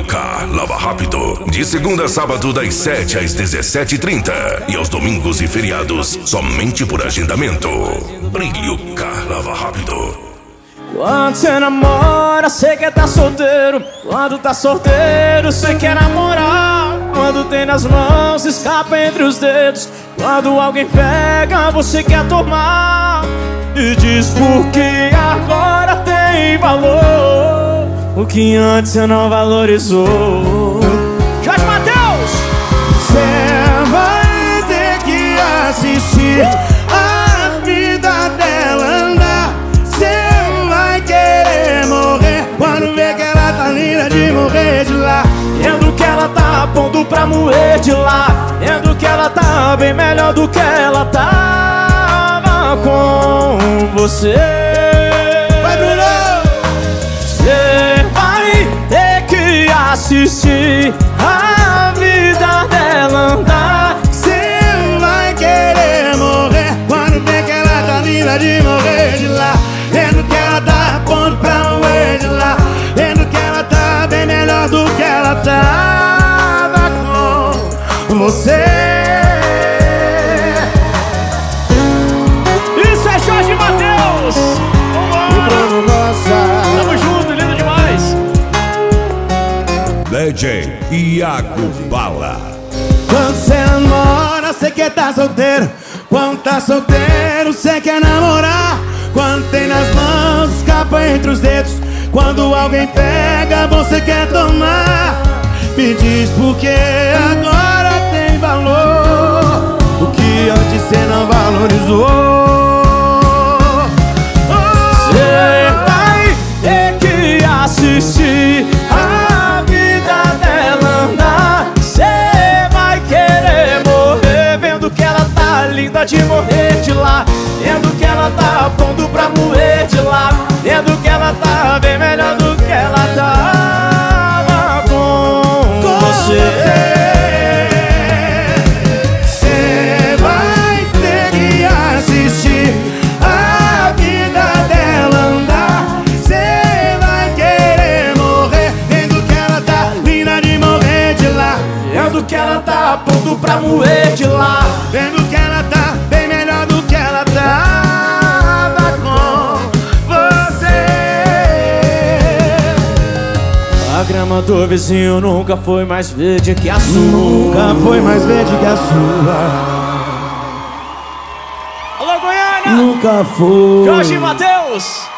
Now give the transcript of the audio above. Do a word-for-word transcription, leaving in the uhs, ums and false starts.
K Lava Rápido. De segunda a sábado, das sete às dezessete e trinta. E aos domingos e feriados, somente por agendamento. Brilho K Lava Rápido. Quando cê namora, cê quer tá solteiro. Quando tá solteiro, cê quer namorar. Quando tem nas mãos, escapa entre os dedos. Quando alguém pega, você quer tomar. E diz porque agora tem valor o que antes cê não valorizou. Jorge Mateus! Cê vai ter que assistir a vida dela andar. Cê vai querer morrer quando vê que ela tá linda de morrer de lá. Vendo que ela tá a ponto pra moer de lá. Vendo que ela tá bem melhor do que ela tava com você. Vai, Bruno! Cê vai ter que assistir a vida dela andar. Cê vai querer morrer quando vê que ela tá linda de morrer de lá. Vendo que ela tá a ponto pra moer de lá. Vendo que ela tá bem melhor do que ela tava com você. Isso é Jorge Mateus! Vambora! Tamo junto, lindo demais! D J Iago Bala. Quando cê namora, cê quer tá solteiro. Quando tá solteiro, cê quer namorar. Quando tem nas mãos, escapa entre os dedos. Quando alguém pega, você quer tomar. Me diz porque agora tem valor o que antes cê não valorizou. Cê vai ter que assistir a vida dela andar. Cê vai querer morrer vendo que ela tá linda de morrer de lá. Vendo que ela tá a ponto pra moer de lá. Vendo que ela tá bem melhor do que ela tava com, com você. Cê vai ter que assistir a vida dela andar. Cê vai querer morrer vendo que ela tá linda de morrer de lá. Vendo que ela tá a ponto pra moer de lá. Vendo que ela tá bem melhor do que ela tava com você. A grama do vizinho nunca foi mais verde que a sua. Nunca foi mais verde que a sua. Alô, Goiânia! Nunca foi. Jorge Mateus!